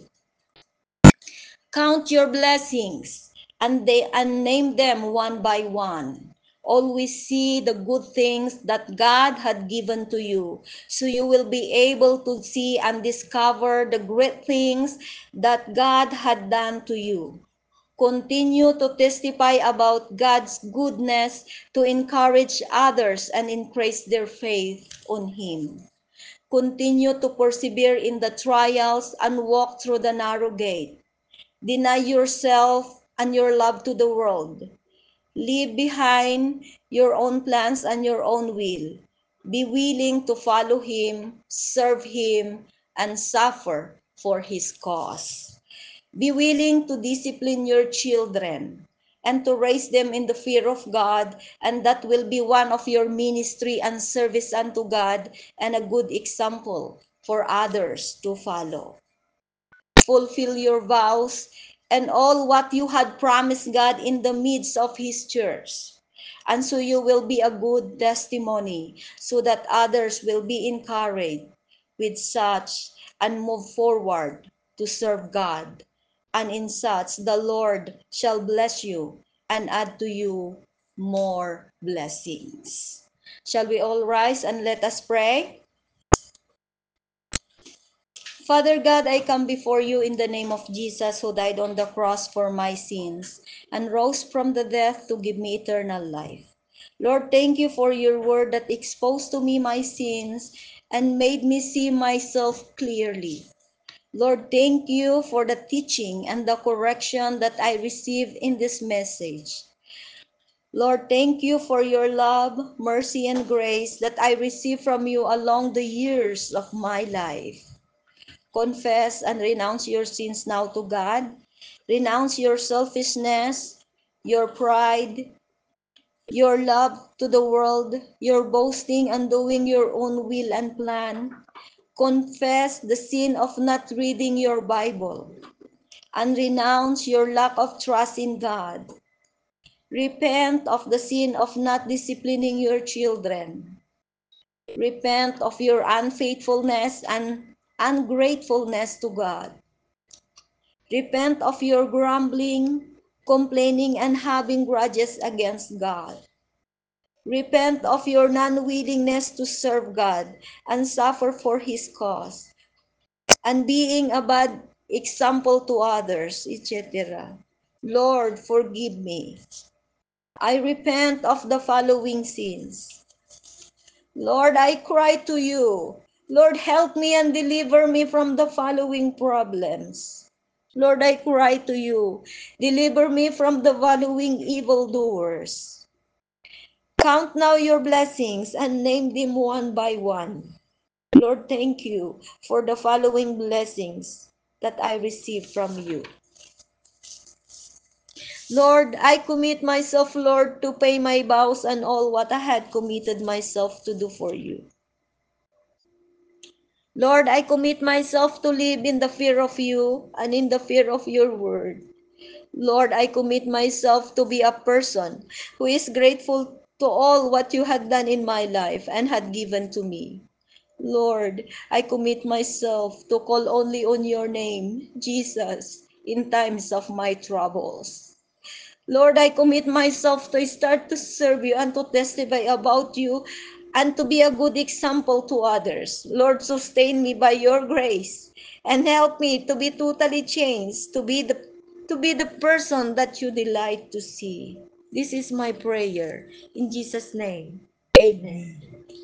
Count your blessings and name them one by one. Always see the good things that God had given to you, so you will be able to see and discover the great things that God had done to you. Continue to testify about God's goodness to encourage others and increase their faith on Him. Continue to persevere in the trials and walk through the narrow gate. Deny yourself and your love to the world. Leave behind your own plans and your own will. Be willing to follow Him, serve Him, and suffer for His cause. Be willing to discipline your children and to raise them in the fear of God, and that will be one of your ministry and service unto God and a good example for others to follow. Fulfill your vows and all what you had promised God in the midst of His church. And so you will be a good testimony so that others will be encouraged with such and move forward to serve God. And in such the Lord shall bless you and add to you more blessings. Shall we all rise and let us pray? Father God, I come before you in the name of Jesus, who died on the cross for my sins and rose from the death to give me eternal life. Lord, thank you for your word that exposed to me my sins and made me see myself clearly. Lord, thank you for the teaching and the correction that I received in this message. Lord, thank you for your love, mercy, and grace that I received from you along the years of my life. Confess and renounce your sins now to God. Renounce your selfishness, your pride, your love to the world, your boasting and doing your own will and plan. Confess the sin of not reading your Bible and renounce your lack of trust in God. Repent of the sin of not disciplining your children. Repent of your unfaithfulness and ungratefulness to God. Repent of your grumbling, complaining, and having grudges against God. Repent of your non-willingness to serve God and suffer for His cause, and being a bad example to others, etc. Lord, forgive me. I repent of the following sins. Lord, I cry to you. Lord, help me and deliver me from the following problems. Lord, I cry to you. Deliver me from the following evildoers. Count now your blessings and name them one by one. Lord, thank you for the following blessings that I receive from you. Lord, I commit myself, Lord, to pay my vows and all what I had committed myself to do for you. Lord, I commit myself to live in the fear of you and in the fear of your word. Lord, I commit myself to be a person who is grateful to all what you had done in my life and had given to me. Lord, I commit myself to call only on your name, Jesus, in times of my troubles. Lord, I commit myself to start to serve you and to testify about you and to be a good example to others. Lord, sustain me by your grace and help me to be totally changed, to be to be the person that you delight to see. This is my prayer. In Jesus' name, amen.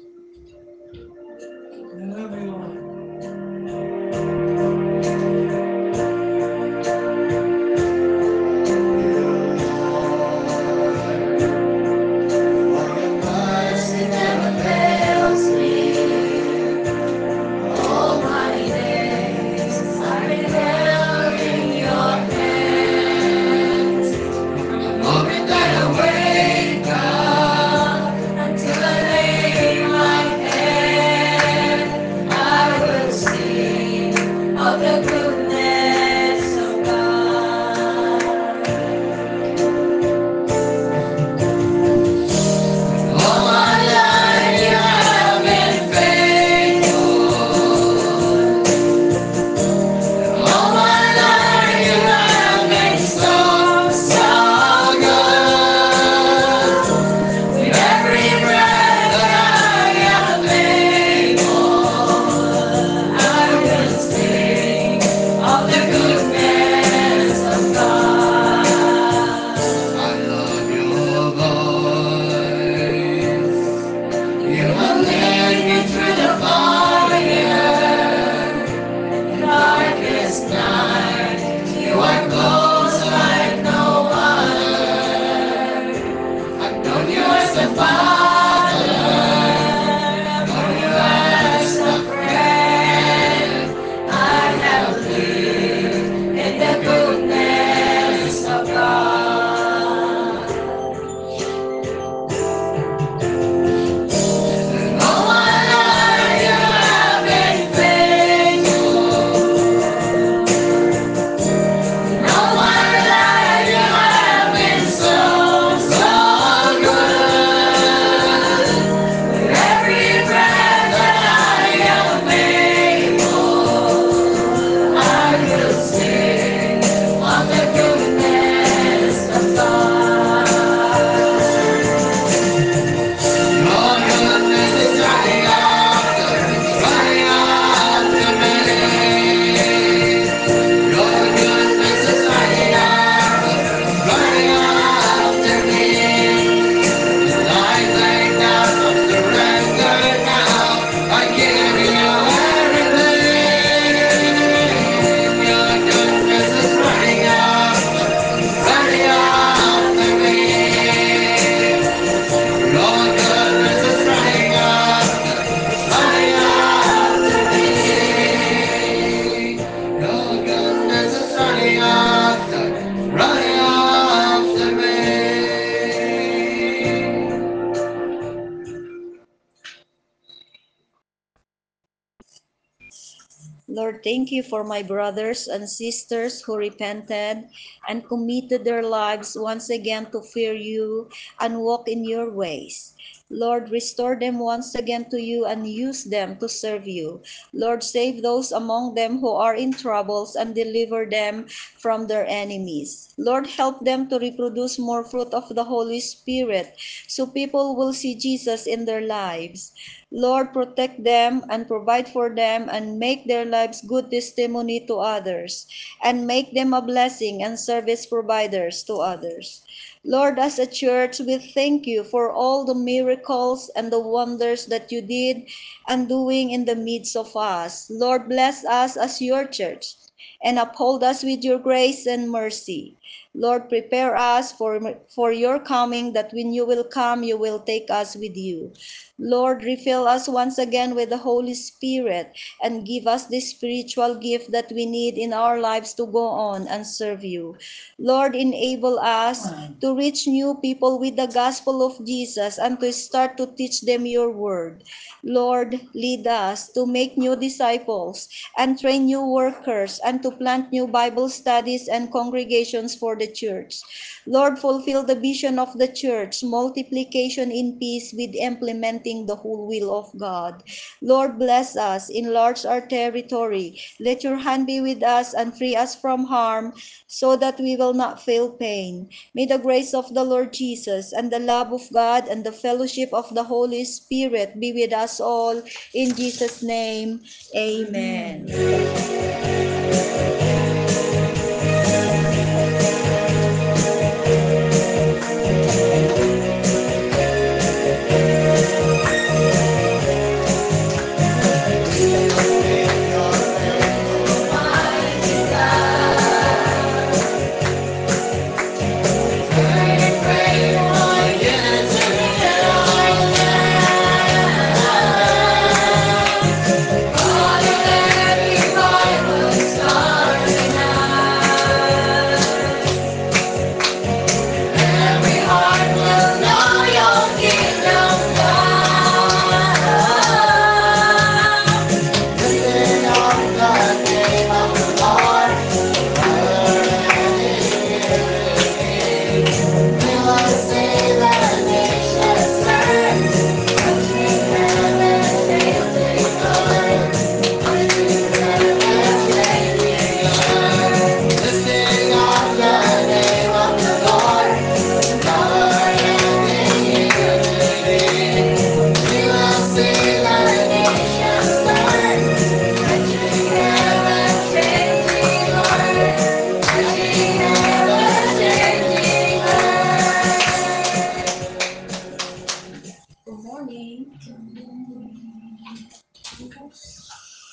Lord, thank you for my brothers and sisters who repented and committed their lives once again to fear you and walk in your ways. Lord, restore them once again to you and use them to serve you. Lord, save those among them who are in troubles and deliver them from their enemies. Lord, help them to reproduce more fruit of the Holy Spirit so people will see Jesus in their lives. Lord, protect them and provide for them and make their lives good testimony to others and make them a blessing and service providers to others. Lord, as a church, we thank you for all the miracles and the wonders that you did and doing in the midst of us. Lord, bless us as your church and uphold us with your grace and mercy. Lord, prepare us for your coming, that when you will come, you will take us with you. Lord, refill us once again with the Holy Spirit and give us the spiritual gift that we need in our lives to go on and serve you. Lord, enable us to reach new people with the gospel of Jesus and to start to teach them your word. Lord, lead us to make new disciples and train new workers and to plant new Bible studies and congregations for the church. Lord, fulfill the vision of the church, multiplication in peace with implementing the whole will of God. Lord, bless us, enlarge our territory. Let your hand be with us and free us from harm so that we will not feel pain. May the grace of the Lord Jesus and the love of God and the fellowship of the Holy Spirit be with us all. In Jesus' name, amen.